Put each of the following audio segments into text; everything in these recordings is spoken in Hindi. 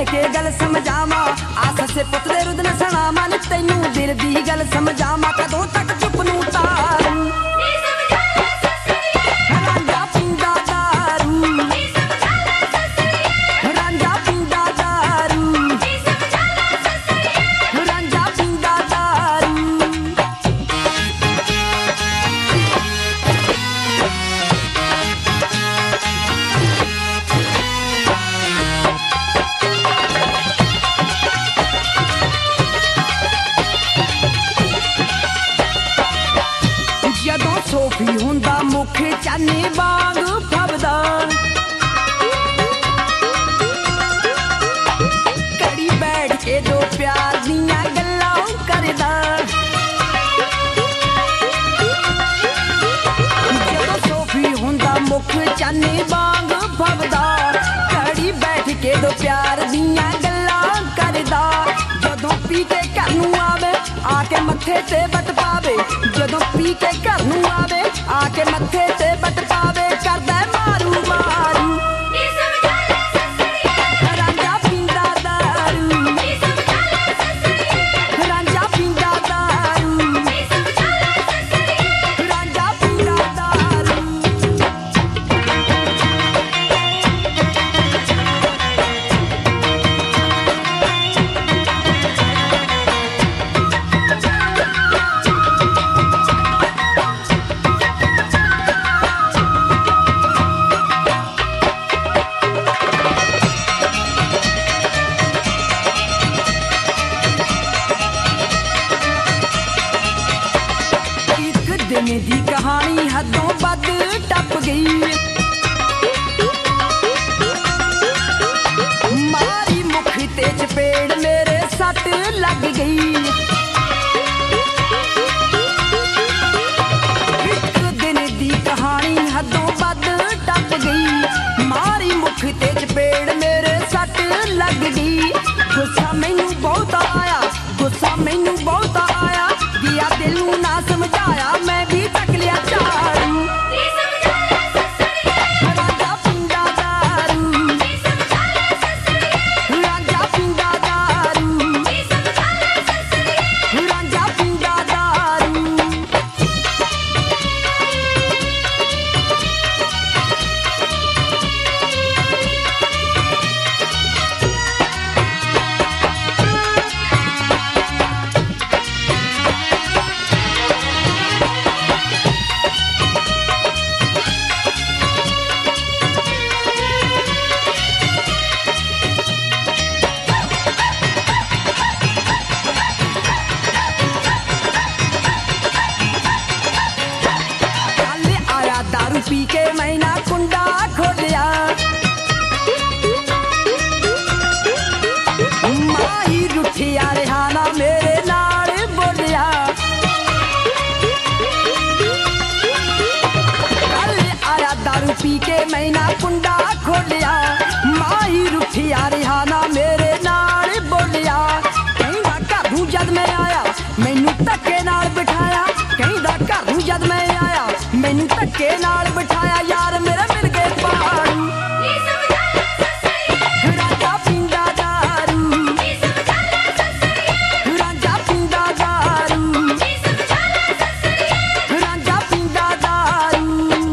के गल समझावा आस से पुतले रुदन सनावा नी तैनू दिल दी गल समझावा कदों तक चुप नू तारू सोफी हुंदा मुख चानी वांग फबदा कड़ी बैठ के जो प्यार दियां गल्लां करदा जदों सोफी हुंदा मुख चानी वांग फबदा कड़ी बैठ के जो प्यार दियां गल्लां करदा जदों पी के घर नूं आवे आके मत्थे ते बट पावे जदों पी के घर नूं आवे आके मत्थे ते बट पावे करदा मारू मारू रांझा पींदा दारू रांझा पींदा दारू रांझा पींदा दारू दिन दी कहानी हदों बद टप गई मारी मुख ते चपेड़ मेरे सट लग गई एक दिन दी कहानी हदों बद टप गई मारी मुख ते चपेड़ मेरे सट लग गई गुस्सा मैनू बहुत आया गुस्सा मैनू बहुत आया दिया दिल नू ना समझाया मैं भी तक लिया चारू रांझा पींदा दारू रांझा पींदा दारू रांझा पींदा दारू पी के मैना कुंडा खोलिया माही रुठिया रिहाना मेरे नाल बोलिया कल आया दारू पी के मैना कुंडा खोलिया माही रुठिया रिहाना मेरे नाल बोलिया कहंदा घर नूं जद मैं आया मैनू धक्के नाल बिठाया कहंदा घर नूं जद मैं आया मैनू धक्के नाल बिठाया यार मेरे मिल गए पहाड़ू रांझा पींदा दारू रांझा पींदा दारू रांझा पींदा दारू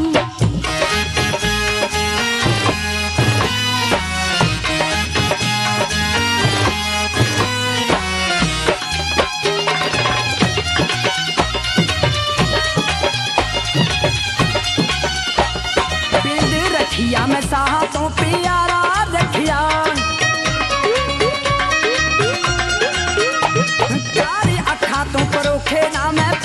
रखिया मैं साहा तो प्यारा रखिया तारी अखा तो परोखे ना मैं